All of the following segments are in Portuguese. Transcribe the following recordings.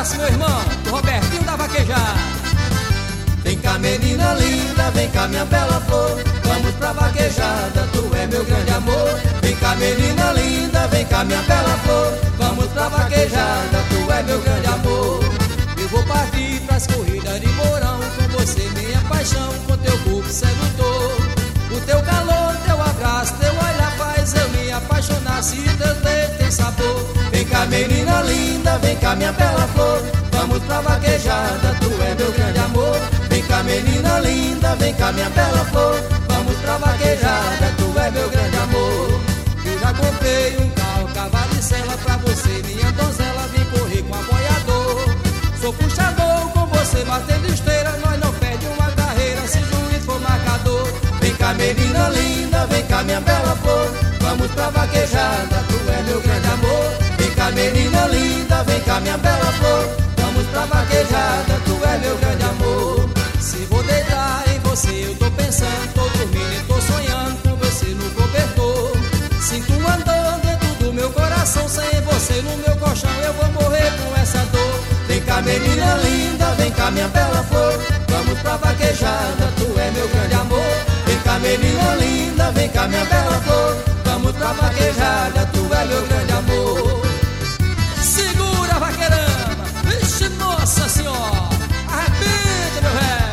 abraço, meu irmão, do Robertinho da Vaquejada. Vem cá, menina linda, vem cá, minha bela flor, vamos pra vaquejada, tu é meu grande amor. Vem cá, menina linda, vem cá, minha bela flor, vamos pra vaquejada, tu é meu grande amor. Eu vou partir pras corridas de Mourão, com você minha paixão, com teu corpo sedutor. O teu calor, teu abraço, teu olhar faz eu me apaixonar, se teu dedo tem sabor. Vem cá, menina linda, vem cá, minha bela flor, vamos pra vaquejada, tu é meu grande amor. Vem cá, menina linda, vem cá, minha bela flor, vamos pra vaquejada, tu é meu grande amor. Eu já comprei um carro, cavalo e sela, pra você minha donzela, vim correr com apoiador. Sou puxador, com você batendo esteira, nós não perde uma carreira, se juiz for marcador. Vem cá, menina linda, vem cá, minha bela flor, vamos pra vaquejada, tu é meu grande amor. Vem cá, menina linda, vem cá, minha bela flor, vamos pra vaquejada, tu é meu grande amor. Se vou deitar em você eu tô pensando, tô dormindo e tô sonhando com você no cobertor. Sinto um andor dentro do meu coração, sem você no meu colchão eu vou morrer com essa dor. Vem cá, menina linda, vem cá, minha bela flor, vamos pra vaquejada, tu é meu grande amor. Vem cá, menina linda, vem cá, minha bela flor, vamos pra vaquejada, tu é meu grande amor. Segura a vaqueirama, vixe nossa senhora, arrebenta meu velho.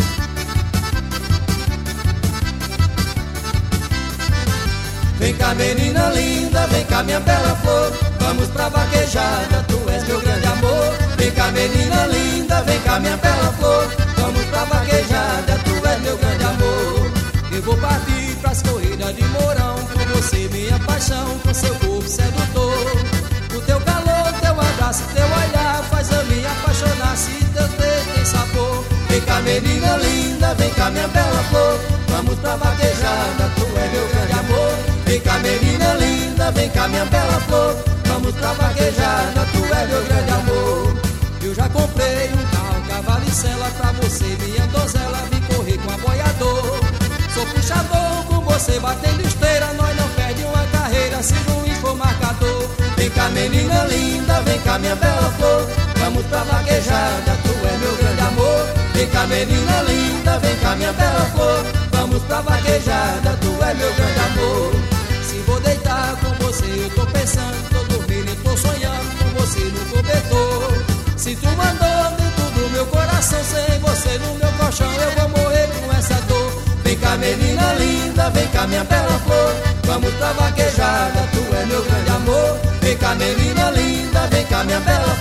Vem cá, menina linda, vem cá, minha bela flor, vamos pra vaquejada, tu és meu grande amor. Vem cá, menina linda, vem cá, minha bela flor, vamos pra vaquejada, tu és meu grande amor. Eu vou partir pras corridas de Mourão, com você minha paixão, com seu corpo sedutor. O teu calor, teu abraço, teu olhar faz eu me apaixonar, se teu dedo tem sabor. Vem cá, menina linda, vem cá, minha bela flor, vamos pra vaquejada, tu é meu grande amor. Vem cá, menina linda, vem cá, minha bela flor, vamos pra vaquejada, tu é meu grande amor. Eu já comprei um carro, cavalo e sela, pra você minha donzela, vim correr com apoiador. Sou puxador, com você batendo esteira, nós não perde uma carreira, se juiz for marcador. Vem cá, menina linda, vem cá, minha bela flor, vamos pra vaquejada, tu é meu grande amor. Vem cá, menina linda, vem cá, minha bela flor, vamos pra vaquejada, tu é meu grande amor. Se vou deitar com você eu tô pensando, tô dormindo e tô sonhando com você no cobertor. Sinto um andor dentro do meu coração, sem você no meu colchão eu vou morrer com essa dor. Vem cá, menina linda, vem cá, minha bela flor, vamos pra vaquejada, tu é meu grande amor. Vem cá, menina linda, vem cá, minha bela